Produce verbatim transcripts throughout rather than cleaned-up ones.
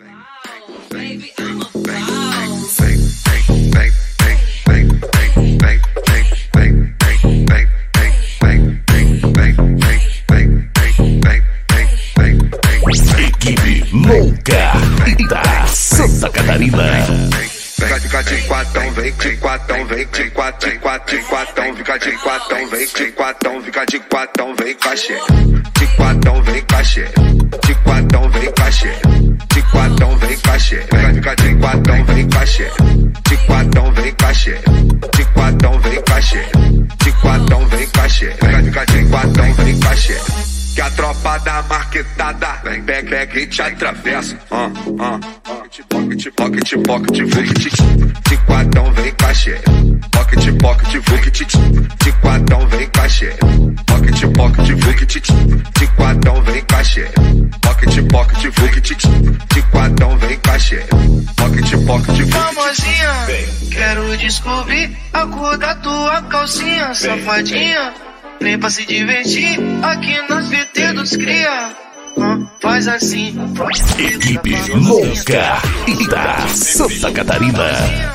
Equipe Louca da Santa Catarina. Fica de quatão, vem de quatão, vem de quatão, de quatão, de quatão, fica de quatão, vem de quatão, fica de quatão, vem cachê. De quatão, vem cachê. De quatão, vem cachê. De quatão, vem cachê. Fica de quatão, vem cachê. De quatão, vem cachê. De quatão, vem cachê. De quatão, vem cachê. Fica de quatão, vem cachê. Que a tropa da marquetada vem, vem, vem que te atravessa. Ah, ah. Pocket, pocket, pocket, vuket. De quatão vem cachê. Pocket, pocket, vuket. De quatão vem cachê. Pocket, pocket, vuket. De quatão vem cachê. Pocket, pocket, vuket. De quatão vem cachê. Pocket, pocket, vuket. Famosinha, quero descobrir a cor da tua calcinha, safadinha. Vem pra se divertir aqui nas V T dos cria. Faz assim. Equipe Louca da Santa Catarina.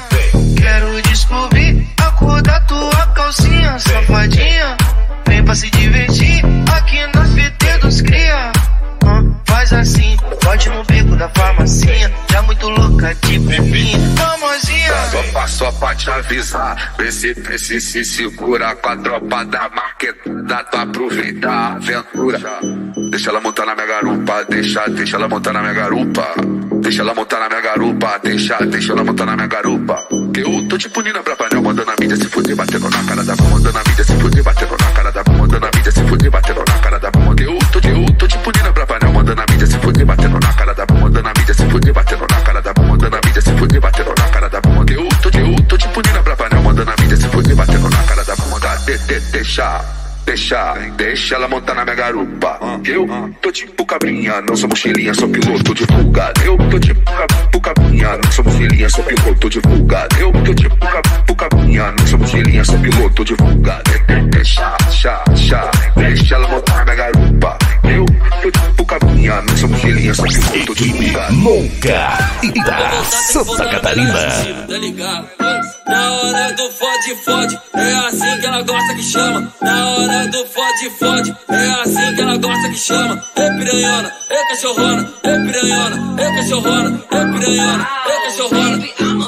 Quero descobrir a cor da tua calcinha, safadinha. Vem pra se divertir aqui nas V T dos cria. Faz assim, pode no beco da farmacinha. Já muito louca de bebinha, famosinha. Só pra, só pra te avisar, vê se, vê se se segura com a tropa da marquetada. Tu aproveitar a aventura. Deixa ela montar na minha garupa, deixa, deixa ela montar na minha garupa. Deixa ela montar na minha garupa, deixa, deixa ela montar na minha garupa. Que eu tô tipo Nina Bravanel, mandando a mídia se fuder, batendo na cara da bomba, mandando a mídia se fuder, batendo na cara da bomba, mandando a mídia se fuder, batendo na cara da bomba. Que eu tô, eu tô tipo Nina Bravanel, mandando a mídia se fuder, batendo na cara da bomba, mandando a mídia se fuder, batendo na cara da bomba, mandando a mídia se fuder, batendo na cara da bomba. Que eu tô, eu tô tipo Nina Bravanel, mandando a mídia se fuder, batendo na cara da bomba. De, de, deixa. Deixa, deixa ela montar na minha garupa. Eu tô tipo cabrinha, não sou mochilinha, sou piloto de fuga. Eu tô tipo cabrinha, não sou mochilinha, sou piloto de fuga. Eu tô tipo cabrinha, não sou mochilinha, sou piloto de fuga. Deixa, deixa, deixa, deixa ela montar na minha garupa. Eu tô tipo cabrinha, não sou mochilinha, sou piloto de fuga. Louca da Santa Catarina. Na hora do fode, fode, é assim que ela gosta que chama. Na hora do fode, fode, é assim que ela gosta que chama. É piranhona, é cachorrona, é piranhona, é cachorrona, é piranhona, é cachorrona.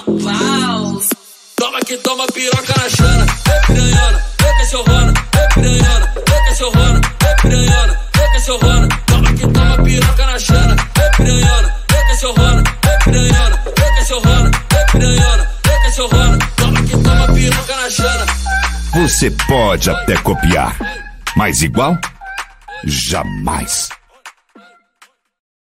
Toma que toma piroca na chana. É piranhona, é cachorrona, é piranhona, é cachorrona, é piranhona, é cachorrona. Toma que toma piroca na chana. É piranhona, é cachorrona, é piranhona, é cachorrona, é piranhona, é cachorrona. Toma que toma piroca na chana. Você pode até copiar, mas igual? Jamais.